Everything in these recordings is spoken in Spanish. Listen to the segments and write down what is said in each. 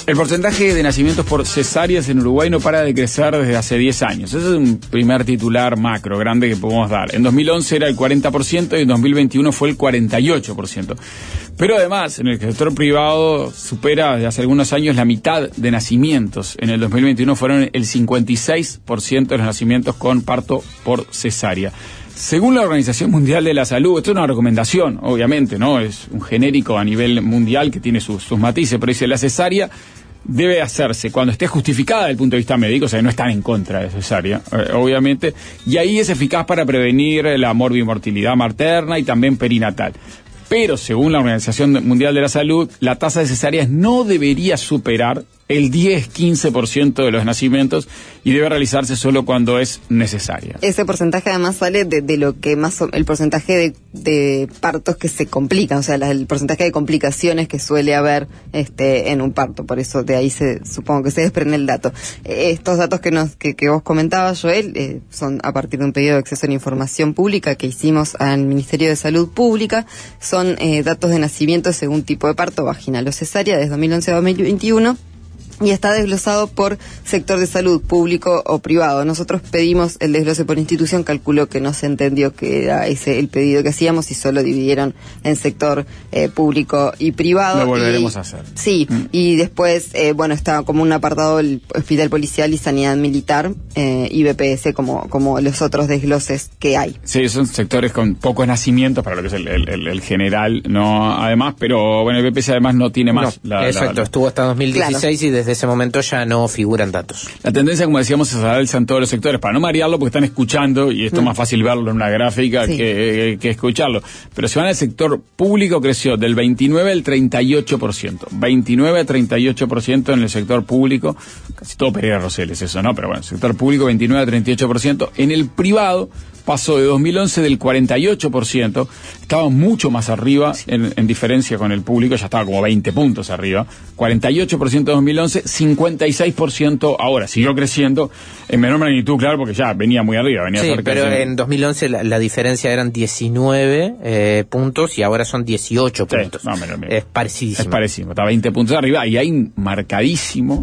El porcentaje de nacimientos por cesáreas en Uruguay no para de crecer desde hace 10 años. Ese es un primer titular macro, grande, que podemos dar. En 2011 era el 40% y en 2021 fue el 48%. Pero además, en el sector privado supera desde hace algunos años la mitad de nacimientos. En el 2021 fueron el 56% de los nacimientos con parto por cesárea. Según la Organización Mundial de la Salud, esto es una recomendación, obviamente, ¿no? Es un genérico a nivel mundial que tiene sus matices, pero dice, la cesárea debe hacerse cuando esté justificada desde el punto de vista médico, o sea, no están en contra de cesárea, obviamente, y ahí es eficaz para prevenir la morbimortalidad materna y también perinatal. Pero, según la Organización Mundial de la Salud, la tasa de cesáreas no debería superar el 10-15% de los nacimientos y debe realizarse solo cuando es necesaria. Ese porcentaje además sale de lo que más el porcentaje de partos que se complican, o sea, el porcentaje de complicaciones que suele haber en un parto, por eso de ahí supongo que se desprende el dato. Estos datos que vos comentabas, Joel, son a partir de un pedido de acceso a la información pública que hicimos al Ministerio de Salud Pública, son datos de nacimiento según tipo de parto, vaginal o cesárea, desde 2011 a 2021. Y está desglosado por sector de salud, público o privado. Nosotros pedimos el desglose por institución, calculó que no se entendió que era ese el pedido que hacíamos y solo dividieron en sector público y privado. Lo volveremos a hacer. Sí, y después, está como un apartado el Hospital Policial y Sanidad Militar y BPS como los otros desgloses que hay. Sí, son sectores con pocos nacimientos para lo que es el general, no además, pero bueno, el BPS además no tiene más. Exacto, estuvo hasta 2016 claro. Y desde ese momento ya no figuran datos. La tendencia, como decíamos, es a alza en todos los sectores, para no marearlo porque están escuchando, y esto es más fácil verlo en una gráfica sí. que escucharlo. Pero si van al sector público, creció del 29 al 38%. 29 a 38% en el sector público, casi todo Pereira Rosell es eso, ¿no? Pero bueno, el sector público 29 a 38%. En el privado pasó de 2011 del 48%, estaba mucho más arriba en diferencia con el público, ya estaba como 20 puntos arriba, 48% en 2011, 56% ahora, siguió creciendo en menor magnitud, claro, porque ya venía muy arriba, venía sí, cerca. Pero en 2011 la diferencia eran 19 puntos y ahora son 18 puntos. No, es parecidísimo. Es parecidísimo, está 20 puntos arriba y hay un marcadísimo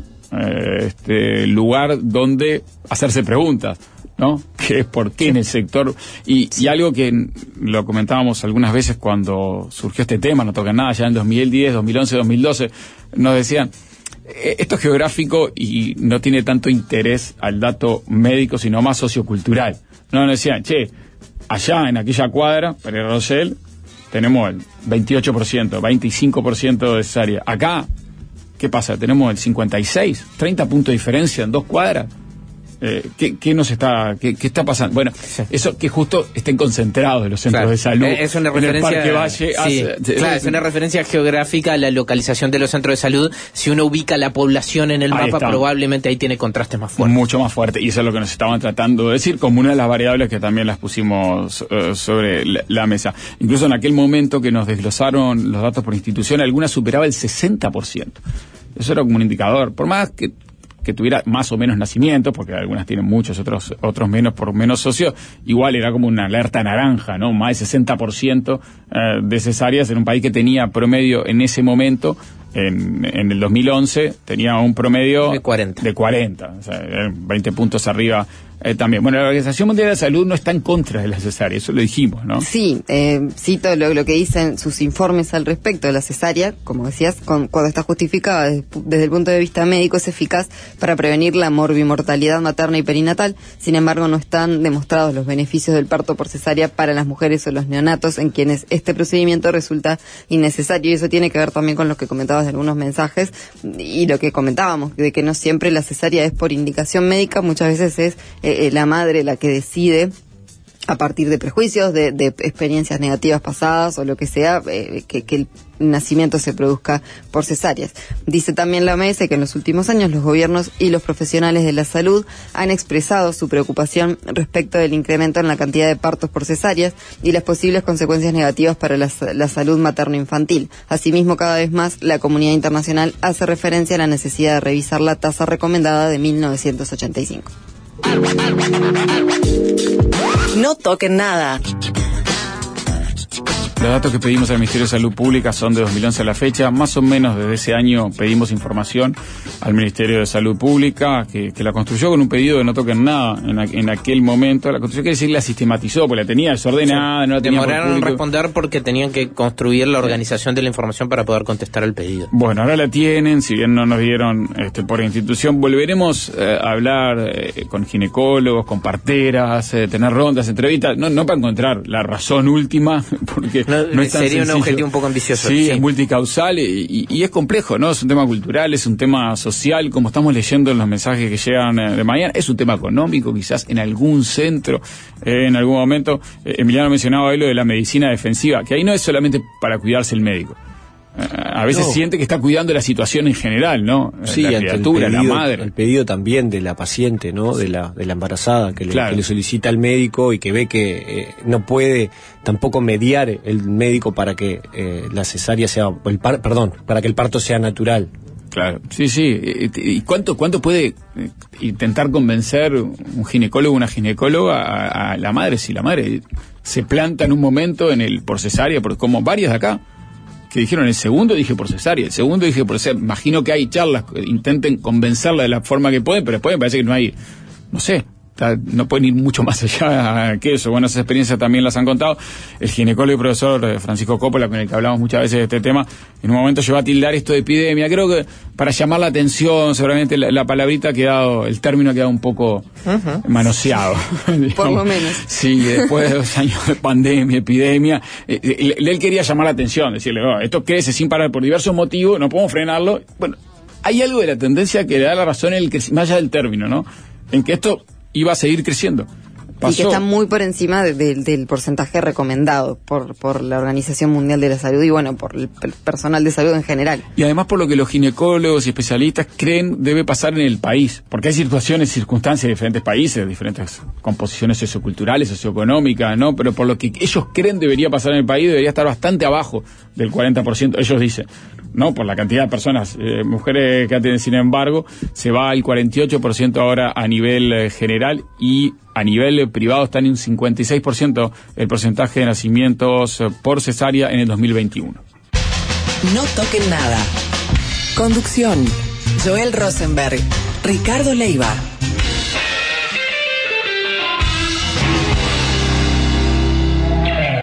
lugar donde hacerse preguntas, ¿no? Que es por qué en el sector, y algo que lo comentábamos algunas veces cuando surgió este tema, no toca nada, ya en 2010, 2011, 2012, nos decían, esto es geográfico y no tiene tanto interés al dato médico, sino más sociocultural. Nos decían, allá en aquella cuadra, Pereira Rosell, tenemos el 28%, 25% de cesárea. Acá, ¿qué pasa? Tenemos el 56, 30 puntos de diferencia en 2 cuadras. ¿Qué está pasando? Bueno, eso que justo estén concentrados en los centros de salud. Es una referencia, en el Parque Valle. Es una referencia geográfica a la localización de los centros de salud. Si uno ubica la población en el mapa, probablemente ahí tiene contrastes más fuertes. Mucho más fuerte. Y eso es lo que nos estaban tratando de decir, como una de las variables que también las pusimos sobre la mesa. Incluso en aquel momento que nos desglosaron los datos por institución, alguna superaba el 60%. Eso era como un indicador. Por más que tuviera más o menos nacimientos, porque algunas tienen muchos, otros menos por menos socios, igual era como una alerta naranja, ¿no? Más del 60% de cesáreas en un país que tenía promedio en ese momento, en el 2011, tenía un promedio de 40, o sea, 20 puntos arriba también. Bueno, la Organización Mundial de la Salud no está en contra de la cesárea, eso lo dijimos, ¿no? Sí, cito lo que dicen sus informes al respecto de la cesárea, como decías, cuando está justificada desde el punto de vista médico, es eficaz para prevenir la morbimortalidad materna y perinatal. Sin embargo, no están demostrados los beneficios del parto por cesárea para las mujeres o los neonatos en quienes este procedimiento resulta innecesario, y eso tiene que ver también con lo que comentabas de algunos mensajes y lo que comentábamos, de que no siempre la cesárea es por indicación médica, muchas veces es la madre la que decide a partir de prejuicios, de experiencias negativas pasadas o lo que sea, que el nacimiento se produzca por cesáreas. Dice también la OMS que en los últimos años los gobiernos y los profesionales de la salud han expresado su preocupación respecto del incremento en la cantidad de partos por cesáreas y las posibles consecuencias negativas para la salud materno-infantil. Asimismo, cada vez más la comunidad internacional hace referencia a la necesidad de revisar la tasa recomendada de 1985. No toquen nada. Los datos que pedimos al Ministerio de Salud Pública son de 2011 a la fecha. Más o menos desde ese año pedimos información al Ministerio de Salud Pública, que la construyó con un pedido de no toquen nada en aquel momento. La construyó, quiere decir, la sistematizó, porque la tenía desordenada, no la tenía. Demoraron en responder porque tenían que construir la organización de la información para poder contestar el pedido. Bueno, ahora la tienen, si bien no nos dieron por institución. Volveremos a hablar con ginecólogos, con parteras, tener rondas, entrevistas, no para encontrar la razón última, porque no es tan sería sencillo. Un objetivo un poco ambicioso. Sí, es multicausal y es complejo, ¿no? Es un tema cultural, es un tema social, como estamos leyendo en los mensajes que llegan de mañana, es un tema económico, quizás en algún centro, en algún momento. Emiliano mencionaba hoy lo de la medicina defensiva, que ahí no es solamente para cuidarse el médico. A veces siente que está cuidando la situación en general, ¿no? Sí, la criatura, la madre. El pedido también de la paciente, ¿no? De la embarazada, que le solicita al médico y que ve que no puede tampoco mediar el médico para que la cesárea sea, para que el parto sea natural. Claro, sí. ¿Y cuánto puede intentar convencer un ginecólogo o una ginecóloga a la madre? Si la madre se planta en un momento por cesárea, como varias de acá, que dijeron el segundo dije por cesárea, el segundo dije por cesárea. Imagino que hay charlas, intenten convencerla de la forma que pueden, pero después me parece que no hay, no sé, no pueden ir mucho más allá que eso. Bueno, esas experiencias también las han contado. El ginecólogo y profesor Francisco Coppola, con el que hablamos muchas veces de este tema, en un momento llegó a tildar esto de epidemia. Creo que para llamar la atención, seguramente la palabrita el término ha quedado un poco manoseado. Por lo menos. Sí, después de 2 años de pandemia, epidemia, él quería llamar la atención, decirle, esto crece sin parar por diversos motivos, no podemos frenarlo. Bueno, hay algo de la tendencia que le da la razón en más allá del término, ¿no? En que esto iba a seguir creciendo. Pasó. Y que está muy por encima del porcentaje recomendado por la Organización Mundial de la Salud y bueno, por el personal de salud en general. Y además por lo que los ginecólogos y especialistas creen debe pasar en el país, porque hay circunstancias de diferentes países, diferentes composiciones socioculturales, socioeconómicas, ¿no? Pero por lo que ellos creen debería pasar en el país, debería estar bastante abajo del 40%, ellos dicen, ¿no? Por la cantidad de personas, mujeres que atienden, sin embargo, se va al 48% ahora a nivel general, y a nivel privado está en un 56% el porcentaje de nacimientos por cesárea en el 2021. No toquen nada. Conducción: Joel Rosenberg, Ricardo Leiva.